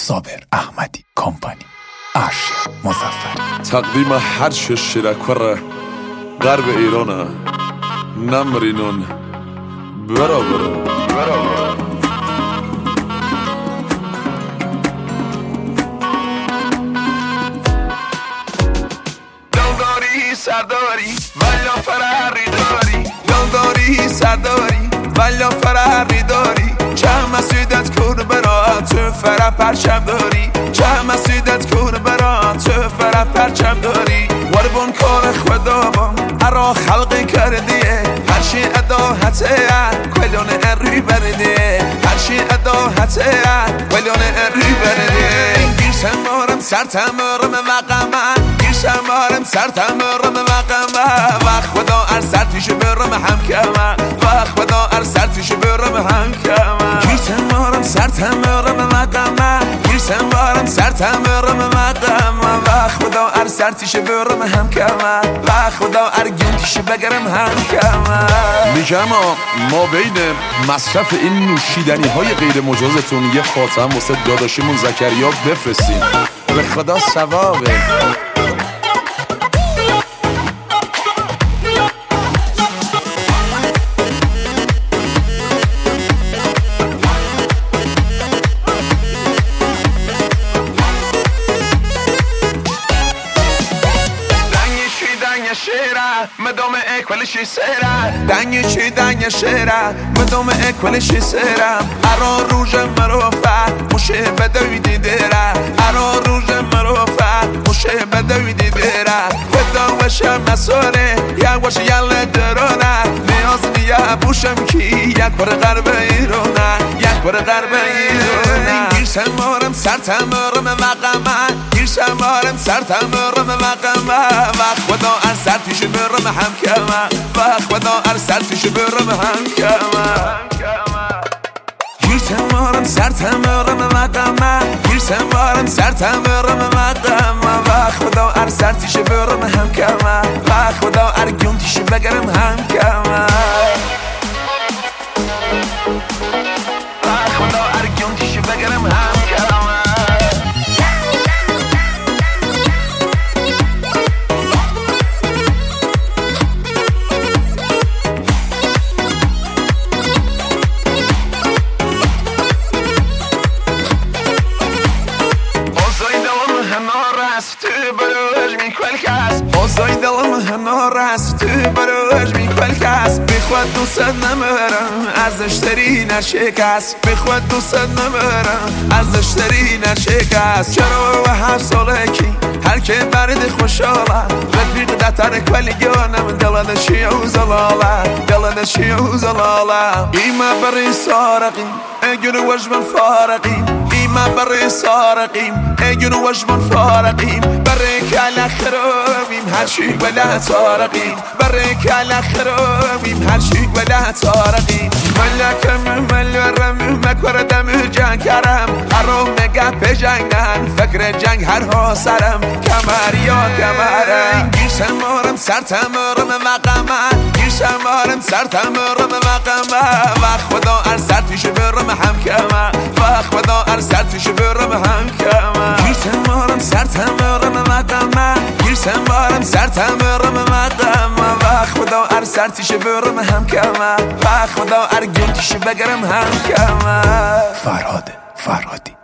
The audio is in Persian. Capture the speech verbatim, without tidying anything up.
صابر احمدی کمپانی، ارشد مظفری. تقدیم هر شیرکور غرب ایرانه، نمرینون برا برا برا دلداری سرداری ولی فراری داری، دلداری سرداری ولی فراری داری. چه مسیدت کن برا تو فرا پرچم داری، چه مسیدت کن برا تو فرا پرچم داری. وربون کار خدا بام ارا خلقی کردیه، هرچی ادا حته کلون اری بردیه، هرچی ادا حته کلون اری بردیه. گیرسم مارم سرتم مارم مقامم، گیرسم مارم سرتم مارم مقامم. وقت خدا ار سرتیش برم هم کمم، وقت خدا ار سرتیش برم هم کمم. گیرسم مارم سرتم مارم مقامم، گیرسم مارم سرتم مارم مقامم. وقت خدا ار سرتیش برم هم کمم، وقت خدا ار گونتیش بگرم هم کمم. میگم ما بین مصرف این نوشیدنی های غیر مجازتون یه خاتم واسه داداشیمون زکریا بفرستین، به خدا ثوابه. مدام اکولشی سرم دنگی چی دنگ شیرم، مدام اکولشی سرم. ارا روژ مروفه موشه بدویدی دیره، ارا روژ مروفه موشه بدویدی دیره. خدا وشم نسوره یک وش یل درونه، نیاز نیه بوشم کی یک بر غرب ایرونه، یک بر غرب ایرونه. گیرسم مارم سرتم مارم مقامه، گیرسم مارم سرتم مارم مقامه. وقت خدا ار سرتیش برم هم کمم، وقت خدا ار سرتیش برم هم کمم. گیرسم مارم سرتم مارم مقامه، گیرسم مارم سرتم مارم مقامه. وقت خدا ار سرتیش برم هم کمم، وقت خدا ار گونتیش بگرم هم کمم. وقت خدا ار گونتیش بگرم هم کمم. اوزای دلم هنار است تو براش میکل کس، بخواد دوست نمرم ارزش ترین شکست، بخواد دوست نمرم ارزش ترین شکست. چرا و هفت ساله کی هر که برد خوشحاله، رفیق دتر کلیگانم دلنشی و زلاله، دلنشی و زلاله. ایما بری سارقیم اگر وجبن فارقیم، ایما بری سارقیم اگر وجبن فارقیم. برای کل خرابیم هر چی ولا تارقیم، برای کل خرابیم هر چی ولا تارقیم. ملکم ملورم مکردم جنگ کرم، ارام نگه به جنگن فکر جنگ هر ها سرم. کمر یا کمرم گیرسم مارم سرتم مارم مقامم، گیرسم مارم سرتم مارم مقامم. وقت خدا ار سرتیش برم هم کمم، وقت خدا ار سرتیش برم هم کمم. گیرسم مارم سرتم مارم مقامم، گیرسم مارم سرتم مارم مقامم. وقت خدا ار سرتیش برم هم کمم، وقت خدا ار گونتیش بگرم هم کمم. فرهاد فرهادی.